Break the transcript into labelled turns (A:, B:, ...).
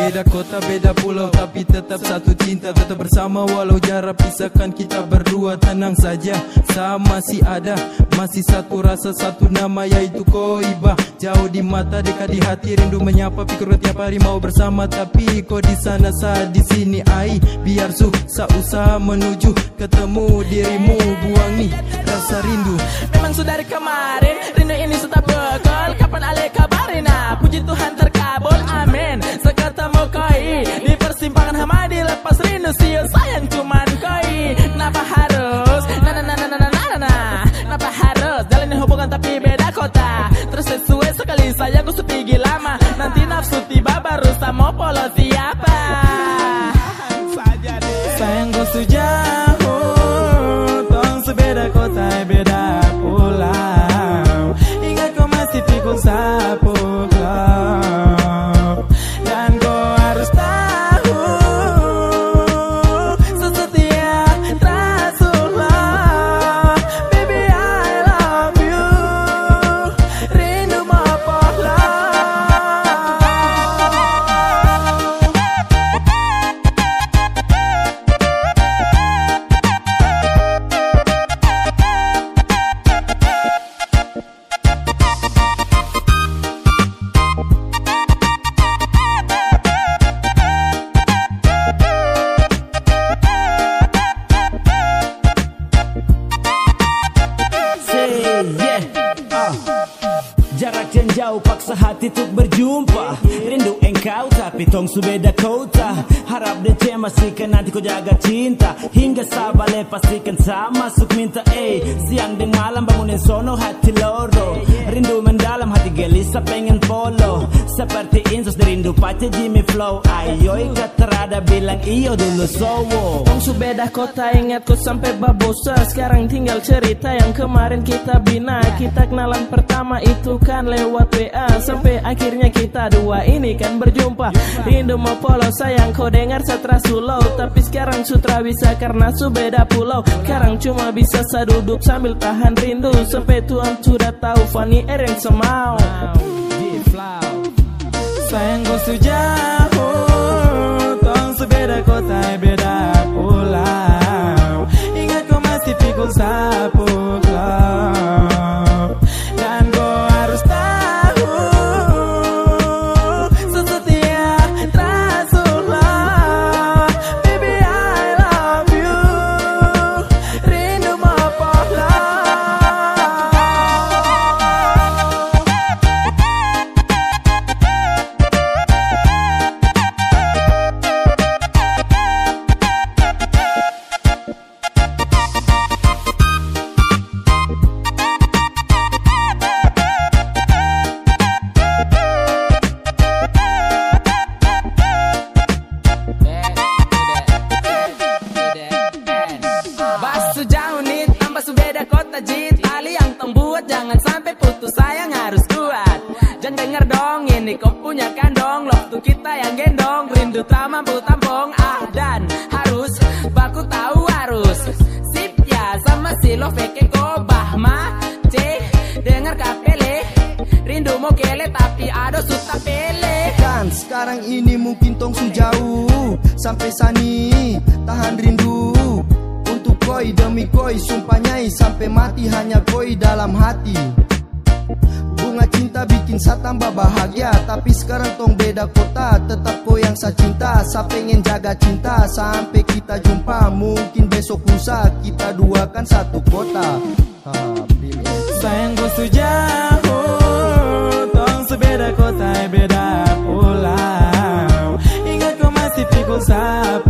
A: beda kota, beda pulau, tapi tetap satu cinta. Tetap bersama walau jarak pisahkan kita berdua. Tenang saja, sama masih ada, masih satu rasa, satu nama, yaitu Koibah. Jauh di mata, dekat di hati, rindu menyapa, pikir tiap hari mau bersama. Tapi kau di sana, saat di sini, ai biar susah usaha menuju ketemu dirimu. Buang nih rasa rindu.
B: Memang sudah dari kemarin, rindu ini sudah bekal. Kapan ale kabarin, puji Tuhan terkabul, amin. Seketemu koi di persimpangan Hamadi, lepas rindu siul sayang cuman koi. Kenapa harus kenapa harus jalin hubungan tapi beda kota? Terus sesuai sekali sayang ku sepigi lama, nanti nafsu tiba baru sama polo siapa.
A: Sayang kau sejauh, tong sebeda kota, beda pulau. Ingat kau masih pikul sapu kau. Dan kau harus tahu, sesetia Rasulullah. Baby I love you, rindu mapolah.
C: Jarak yang jauh paksa hati untuk berjumpa. Rindu engkau tapi tong su beda kota. Harap DC masihkan nanti kau jaga cinta. Hingga sabale pastikan sama masuk minta siang dan malam bangunin sono hati loro. Rindu mendalam hati gelisah pengen polo. Seperti Insos rindu pacar Jimmy Flow. Ayo ikat terada bilang iyo dulu sowo.
B: Tong su beda kota ingatku sampai babosa. Sekarang tinggal cerita yang kemarin kita bina. Kita kenalan pertama itu kan lewat WA, sampai akhirnya kita dua ini kan berjumpa. Rindu mau polo sayang kau dengar satra sulau, tapi sekarang sutra bisa karena su beda pulau. Sekarang cuma bisa saduduk sambil tahan rindu, sampai Tuhan sudah tahu Fanny yang semau.
A: Sayang kau sejauh, tong sebeda kota, beda pulau. Ingat kau masih pikul sapu kau. Dan kau harus tahu, sesetia Rasulullah. Baby I love you, rindu mapolah.
B: Tali yang tong buat jangan sampai putus sayang harus kuat. Jangan denger dong ini kau punya kandong. Waktu kita yang gendong, rindu tak mampu tampung. Dan harus baku tahu harus sip ya sama si lo fake gobah ma dengar kapele. Rindu mau kele tapi ada suta pele.
D: Kan sekarang ini mungkin tong su jauh, sampai sani tahan rindu. Untuk koi demi koi sumpah nyai, sampai mati hanya koi dalam hati. Bunga cinta bikin saya tambah bahagia, tapi sekarang tong beda kota. Tetap kau yang saya cinta, saya pengen jaga cinta sampai kita jumpa. Mungkin besok lusa kita dua kan satu kota.
A: Sayang kau sejauh, tong sebeda kota, beda pulau. Ingat kau masih pikul sapu